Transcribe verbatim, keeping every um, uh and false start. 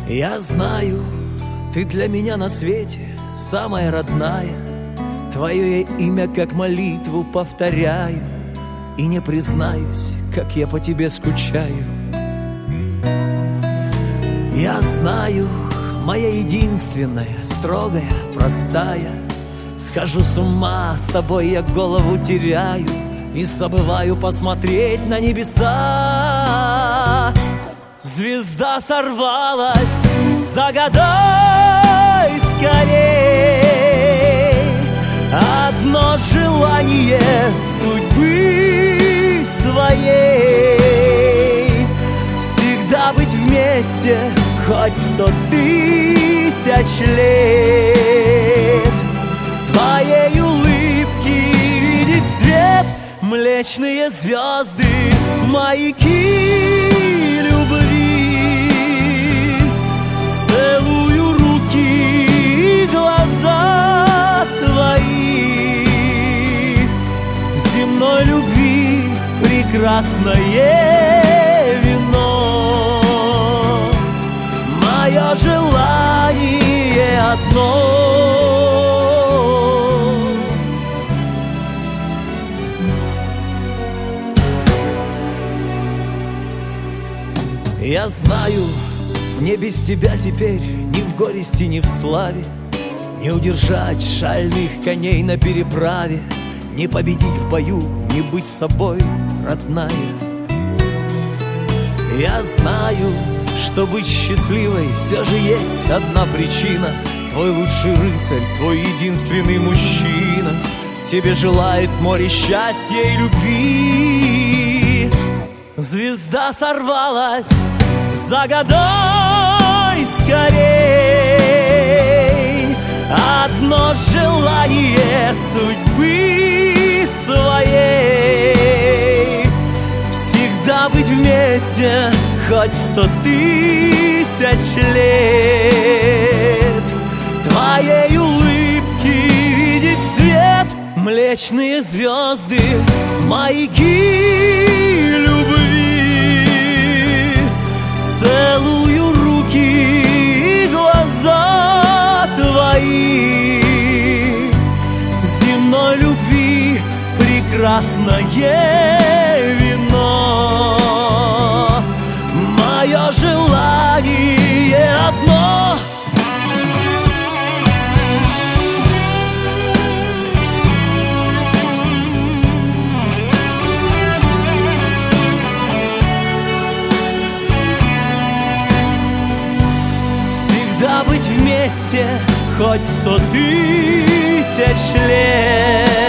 Я знаю, ты для меня на свете самая родная. Твое имя как молитву повторяю, и не признаюсь, как я по тебе скучаю. Я знаю, моя единственная, строгая, простая. Схожу с ума, с тобой я голову теряю и забываю посмотреть на небеса. Звезда сорвалась, загадай скорей одно желание судьбы своей. Всегда быть вместе, хоть сто тысяч лет. Твоей улыбки видеть свет, млечные звезды, маяки любви. Целую руки и глаза твои. Земной любви прекрасное вино. Мое желание одно. Я знаю, мне без тебя теперь ни в горести, ни в славе, не удержать шальных коней на переправе, не победить в бою, не быть собой, родная. Я знаю, что быть счастливой все же есть одна причина. Твой лучший рыцарь, твой единственный мужчина тебе желает море счастья и любви. Звезда сорвалась, загадай скорей одно желание судьбы своей. Всегда быть вместе, хоть сто тысяч лет. Твоей улыбки видеть свет, млечные звезды, маяки любви. Целую руки и глаза твои. Земной любви прекрасное вино. Мое желание одно. Всегда быть вместе, хоть сто тысяч лет.